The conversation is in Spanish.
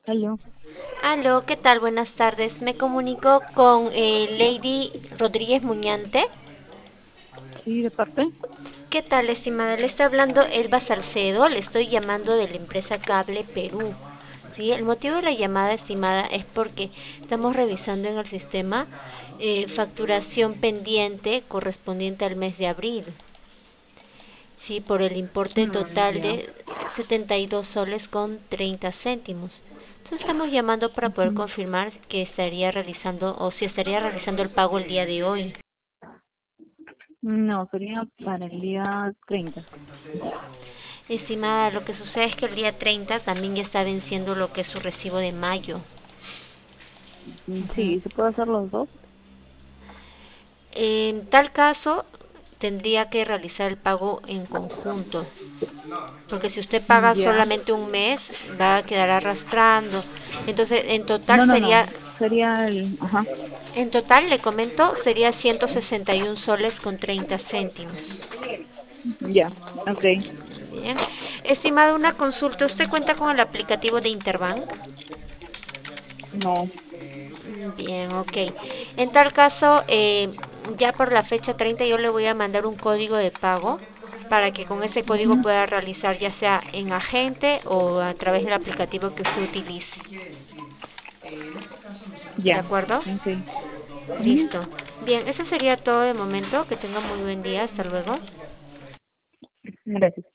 Aló, Aló, ¿qué tal? Buenas tardes. Me comunico con Lady Rodríguez Muñante. sí, de parte. ¿Qué tal, estimada? Le está hablando Elba Salcedo. Le estoy llamando de la empresa Cable Perú. Sí, el motivo de la llamada, estimada, es porque estamos revisando en el sistema facturación pendiente correspondiente al mes de abril. Sí, por el importe total Ya. de 72 soles con 30 céntimos. Entonces estamos llamando para poder Ujú. confirmar que estaría realizando o si estaría realizando el pago el día de hoy. No, sería para el día 30. Estimada, lo que sucede es que el día 30 también ya está venciendo lo que es su recibo de mayo. Ujú. Sí, ¿se puede hacer los dos? En tal caso, tendría que realizar el pago en conjunto, porque si usted paga Ya. solamente un mes, va a quedar arrastrando. Entonces, No, no, no. Sería el... Ajá. en total, le comento, sería 161 soles con 30 céntimos. Ya. Ok. Bien. Estimado, una consulta. ¿Usted cuenta con el aplicativo de Interbank? No. Bien, ok. En tal caso, ya por la fecha 30 yo le voy a mandar un código de pago para que con ese código Ujú. pueda realizar ya sea en agente o a través del aplicativo que usted utilice. ¿De Ya. acuerdo? Ok. Ujú. Listo. Bien, eso sería todo de momento. Que tenga muy buen día. Hasta luego. Gracias.